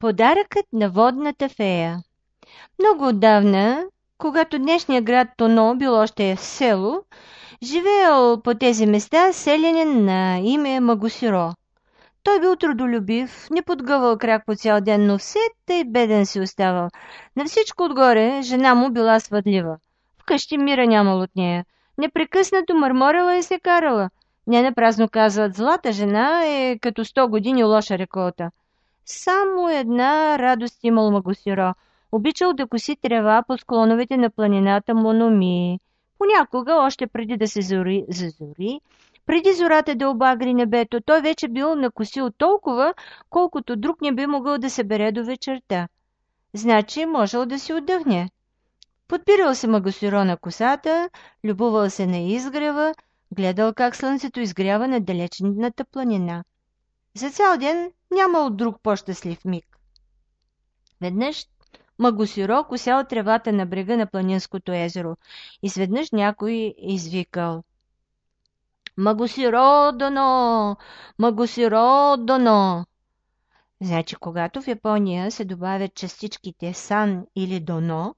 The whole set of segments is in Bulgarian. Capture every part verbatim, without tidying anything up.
Подаръкът на водната фея. Много отдавна, когато днешният град Тоно бил още в село, живеел по тези места селянин на име Магусиро. Той бил трудолюбив, не подгъвал крак по цял ден, но все тъй беден си оставал. На всичко отгоре жена му била свъдлива. Вкъщи мира нямал от нея. Непрекъснато мърморила и се карала. Не напразно казват, злата жена е като сто години лоша реколта. Само една радост имал Магусиро. Обичал да коси трева по склоновете на планината Мономии. Понякога, още преди да се зори, зазори, преди зората да обагри небето, той вече бил накосил толкова, колкото друг не би могъл да събере до вечерта. Значи можел да си отдъхне. Подпирал се Магусиро на косата, любовал се на изгрева, гледал как слънцето изгрява на далечната планина. За цял ден нямал друг по-щастлив миг. Веднъж Магусиро косял тревата на брега на планинското езеро. Изведнъж някой извикал: Магусиро доно! Магусиро доно! Значи, когато в Япония се добавят частичките сан или доно,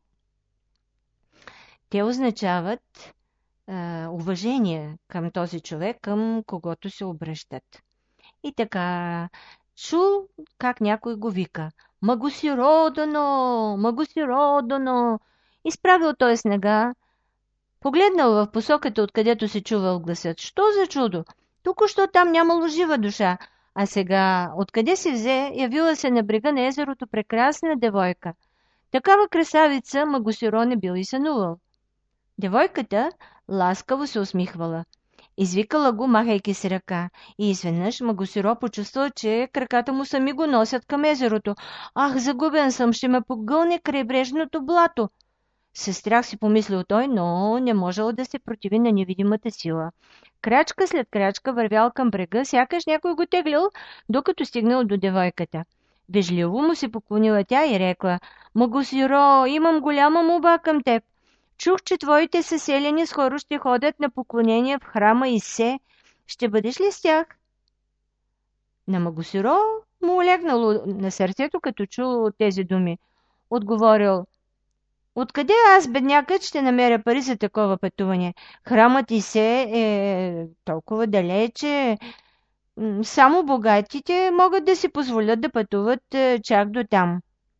те означават е, уважение към този човек, към когото се обръщат. И така, чул как някой го вика: Магусиро доно! Магусиро доно! Изправил той снега, погледнал в посоката, откъдето се чувал гласът. Що за чудо? Току-що там нямало жива душа, а сега откъде се взе, явила се на брега на езерото прекрасна девойка. Такава красавица Магусиро не бил и сънувал. Девойката ласкаво се усмихвала. Извикала го, махайки си ръка, и изведнъж Магусиро почувствал, че краката му сами го носят към езерото. Ах, загубен съм, ще ме погълне крайбрежното блато! Със страх си помислил той, но не можел да се противи на невидимата сила. Крачка след крачка вървял към брега, сякаш някой го теглил, докато стигнал до девойката. Вежливо му се поклонила тя и рекла: Магусиро, имам голяма молба към теб. Чух, че твоите съселяни скоро ще ходят на поклонение в храма Исе. Ще бъдеш ли с тях? На Магусиро му олегнало на сърцето, като чул от тези думи. Отговорил: Откъде аз, беднякът, ще намеря пари за такова пътуване? Храмът Исе е толкова далече. Само богатите могат да си позволят да пътуват чак до там.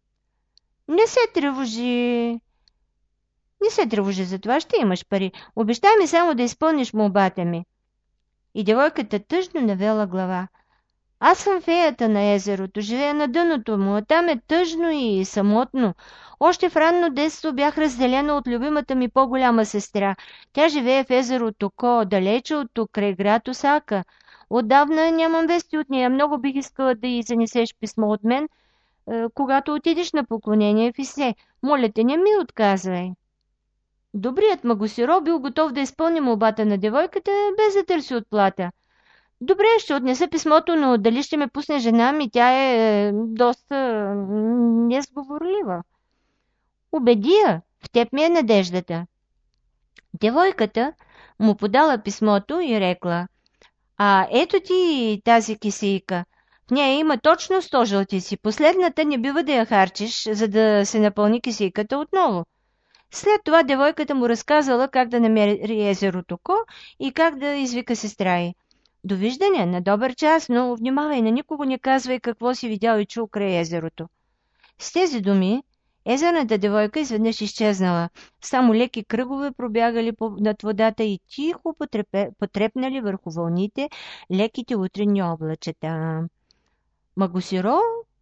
Не се тревожи. Не се тревожи за това, ще имаш пари. Обещай ми само да изпълниш молбата ми. И девойката тъжно навела глава. Аз съм феята на езерото, живея на дъното му, а там е тъжно и самотно. Още в ранно детство бях разделена от любимата ми по-голяма сестра. Тя живее в езеро Токо, далече от тук, край град Осака. Отдавна нямам вести от нея. Много бих искала да й занесеш писмо от мен, когато отидеш на поклонение в Исе. Моля те, не ми отказвай. Добрият Магусиро бил готов да изпълни молбата на девойката, без да търси отплата. Добре, ще отнеса писмото, но дали ще ме пусне жена ми, тя е доста несговорлива. Убеди я, в теб ми е надеждата. Девойката му подала писмото и рекла: А ето ти тази кисийка. В нея има точно сто жълтици. Последната не бива да я харчиш, за да се напълни кисийката отново. След това девойката му разказала как да намери езеро Токо и как да извика сестра й. Довиждане, на добър час, но внимавай, на никого не казвай какво си видял и чул край езерото. С тези думи езерната девойка изведнъж изчезнала. Само леки кръгове пробягали над водата и тихо потрепе, потрепнали върху вълните леките утренни облачета. Магусиро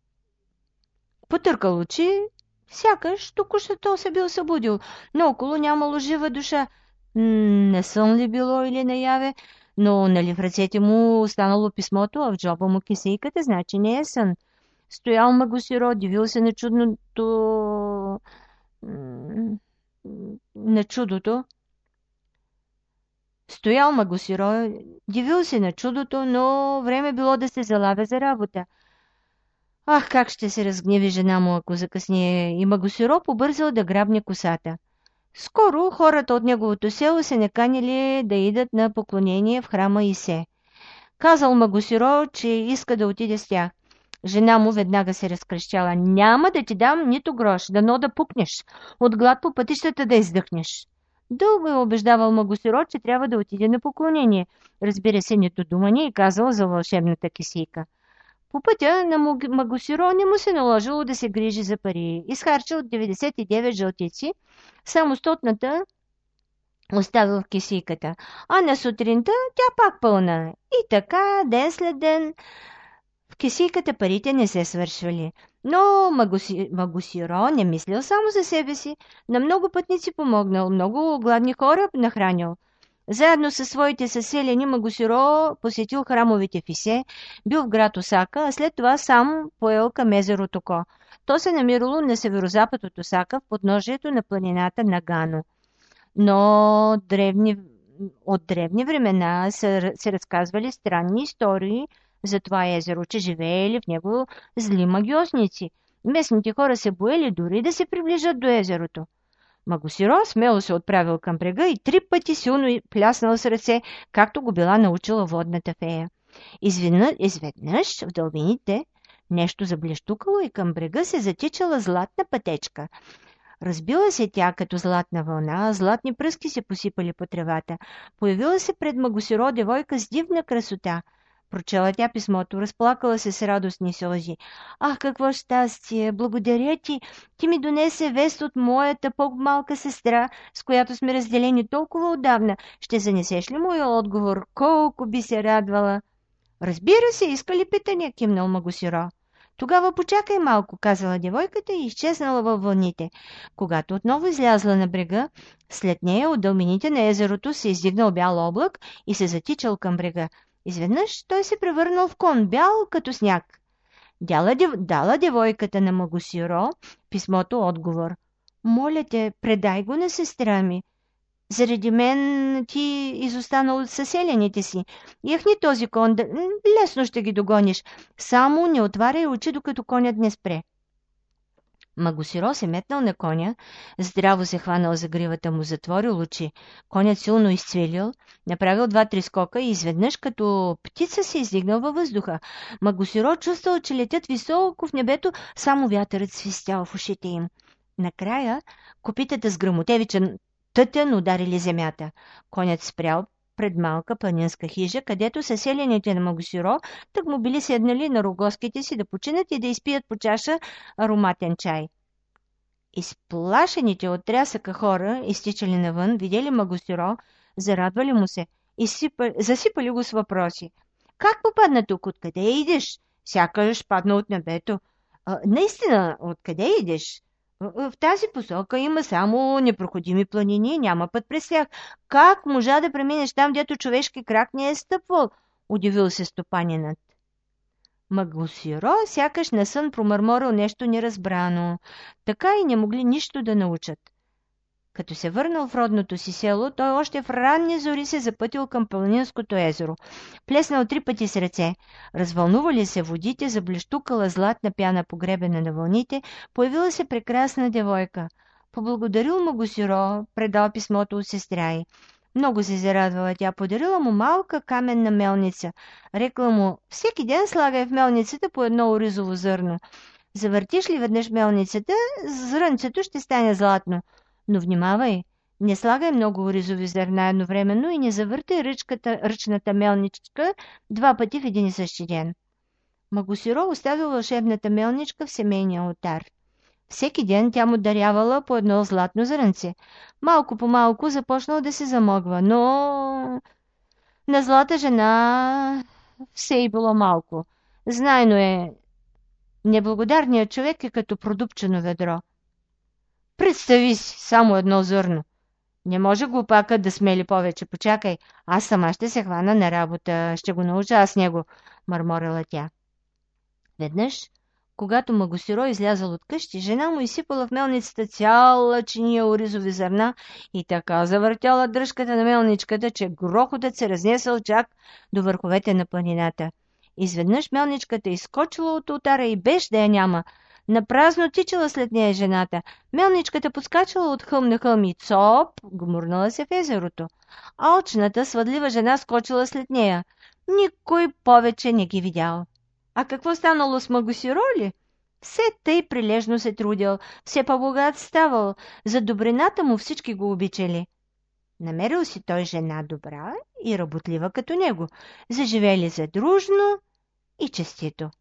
потъркал очи, сякаш току-що се бил събудил. Наоколо нямало жива душа. Не сън ли било или наяве? Но нали в ръцете му останало писмото, а в джоба му кисейката, значи не е сън. Стоял Магусиро, дивил се на чудното... на чудото. Стоял Магусиро, дивил се на чудото, но време било да се залавя за работа. Ах, как ще се разгневи жена му, ако закъснее, и Магусиро побързал да грабне косата. Скоро хората от неговото село се наканили да идат на поклонение в храма Исе. Казал Магусиро, че иска да отиде с тях. Жена му веднага се разкръщяла. Няма да ти дам нито грош, дано да пукнеш, от глад по пътищата да издъхнеш. Дълго е убеждавал Магусиро, че трябва да отиде на поклонение. Разбира се, нито дума не е казал за вълшебната кисийка. По пътя на Магусиро не му се наложило да се грижи за пари. Изхарчил деветдесет и девет жълтици, само стотната оставил в кисийката, а на сутринта тя пак пълна. И така, ден след ден, в кисийката парите не се свършвали. Но Магуси... Магусиро не мислил само за себе си. На много пътници помогнал, много гладни хора нахранил. Заедно със своите съселени Магусиро посетил храмовите в Исе, бил в град Осака, а след това сам поел към езеро Токо. То се намирало на северозапад от Осака, в подножието на планината Нагано. Но древни, от древни времена са, се разказвали странни истории за това езеро, че живеели в него зли магиосници. Местните хора се боели дори да се приближат до езерото. Магусиро смело се отправил към брега и три пъти силно пляснал с ръце, както го била научила водната фея. Изведнъж, изведнъж в дълбините нещо заблещукало и към брега се затичала златна пътечка. Разбила се тя като златна вълна, златни пръски се посипали по тревата. Появила се пред Магусиро девойка с дивна красота. Прочела тя писмото, разплакала се с радостни сълзи. Ах, какво щастие! Благодаря ти! Ти ми донесе вест от моята по-малка сестра, с която сме разделени толкова отдавна. Ще занесеш ли моя отговор? Колко би се радвала! Разбира се, иска ли питания, кимнал Магусиро. Тогава почакай малко, казала девойката и изчезнала във вълните. Когато отново излязла на брега, след нея от дълмините на езерото се издигнал бял облак и се затичал към брега. Изведнъж той се превърнал в кон, бял като сняг. Дала, дев... Дала девойката на Магусиро писмото отговор. Моля те, предай го на сестра ми. Заради мен ти изостанал от съселените си. Яхни този кон, да... лесно ще ги догониш. Само не отваряй очи, докато конят не спре. Магусиро се метнал на коня, здраво се хванал за гривата му, затворил очи. Конят силно изцвелил, направил два-три скока и изведнъж като птица се издигнал във въздуха. Магусиро чувствал, че летят високо в небето, само вятърът свистял в ушите им. Накрая копитата с гръмотевичен тътен ударили земята. Конят спрял пред малка планинска хижа, където съселените на Магусиро тък му били седнали на рогоските си да починат и да изпият по чаша ароматен чай. Изплашените от трясъка хора, изтичали навън, видели Магусиро, зарадвали му се, изсипали, засипали го с въпроси. Как попадна тук? Откъде идеш? Сякаш падна от небето. А, наистина, откъде идеш? В тази посока има само непроходими планини, няма път през тях. Как можа да преминеш там, дето човешки крак не е стъпвал? Удивил се стопанинът. Магусиро сякаш на сън промърморил нещо неразбрано. Така и не могли нищо да научат. Като се върнал в родното си село, той още в ранни зори се запътил към планинското езеро. Плеснал три пъти с ръце. Развълнували се водите, заблещукала златна пяна погребена на вълните, появила се прекрасна девойка. Поблагодарил Магусиро, предал писмото от сестра й. Много се зарадвала тя, подарила му малка каменна мелница. Рекла му, всеки ден слагай в мелницата по едно оризово зърно. Завъртиш ли веднъж мелницата, зрънцето ще стане златно. Но внимавай, не слагай много оризови зърна едновременно и не завъртай ръчката, ръчната мелничка два пъти в един и същи ден. Магусиро оставил вълшебната мелничка в семейния олтар. Всеки ден тя му дарявала по едно златно зрънце. Малко по малко започнал да се замогва, но на злата жена все и било малко. Знайно е, неблагодарният човек е като продупчено ведро. Представи си, само едно зърно. Не може глупакът да смели повече. Почакай, аз сама ще се хвана на работа. Ще го науча аз него, мърморила тя. Веднъж, когато Магусиро излязъл от къщи, жена му изсипала в мелницата цяла чиния оризови зърна и така завъртяла дръжката на мелничката, че грохотът се разнесъл чак до върховете на планината. Изведнъж мелничката изскочила от ултара и беж да я няма. Напразно тичала след нея жената. Мелничката подскачала от хълм на хълм и цоп, гмурнала се в езерото. Алчната, свъдлива жена скочила след нея. Никой повече не ги видял. А какво станало с Магусироли? Все тъй прилежно се трудил, все по-богат ставал, за добрината му всички го обичали. Намерил си той жена добра и работлива като него, заживели задружно и честито.